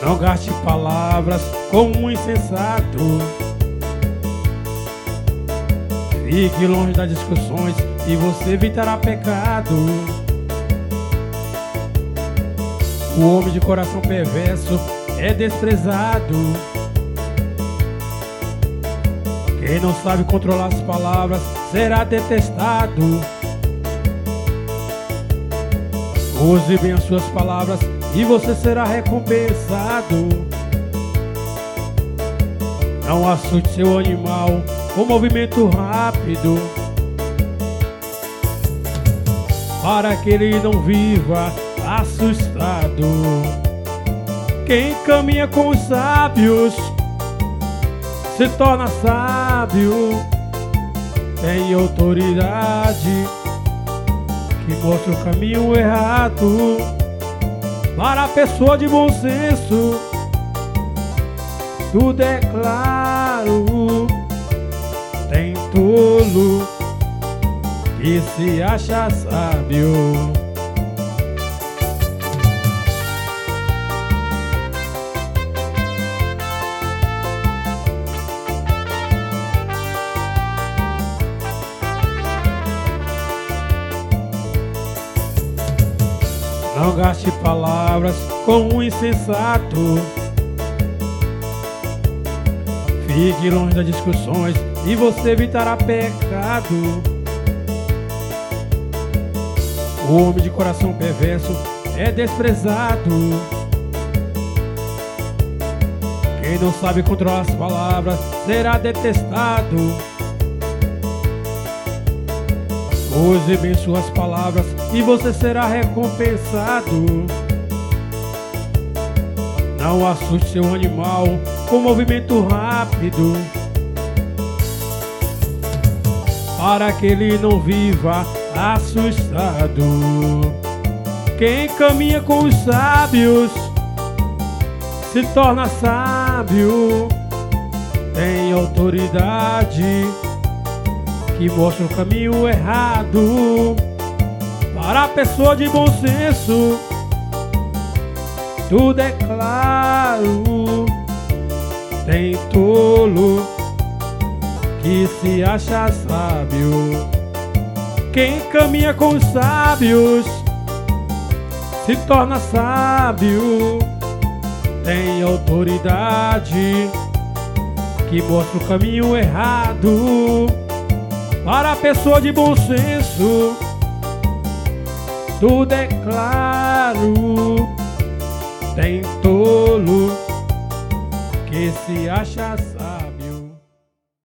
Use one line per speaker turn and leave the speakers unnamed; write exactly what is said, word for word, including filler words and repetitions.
Não gaste palavras com um insensato. Fique longe das discussões e você evitará pecado. O homem de coração perverso é desprezado. Quem não sabe controlar as palavras será detestado. Use bem as suas palavras e você será recompensado. Não assuste seu animal com movimento rápido, para que ele não viva assustado. Quem caminha com os sábios se torna sábio. Tem autoridade que mostra o caminho errado. Para a pessoa de bom senso, tudo é claro. Tem tolo que se acha sábio. Não gaste palavras com um insensato. Fique longe das discussões e você evitará pecado. O homem de coração perverso é desprezado. Quem não sabe controlar as palavras será detestado. Use bem suas palavras e você será recompensado. Não assuste seu animal com movimento rápido, para que ele não viva assustado. Quem caminha com os sábios se torna sábio. Tem autoridade que mostra o caminho errado. Para a pessoa de bom senso, tudo é claro. Tem tolo que se acha sábio. Quem caminha com os sábios se torna sábio. Tem autoridade que mostra o caminho errado. Para a pessoa de bom senso, tudo é claro. Tem tolo que se acha sábio.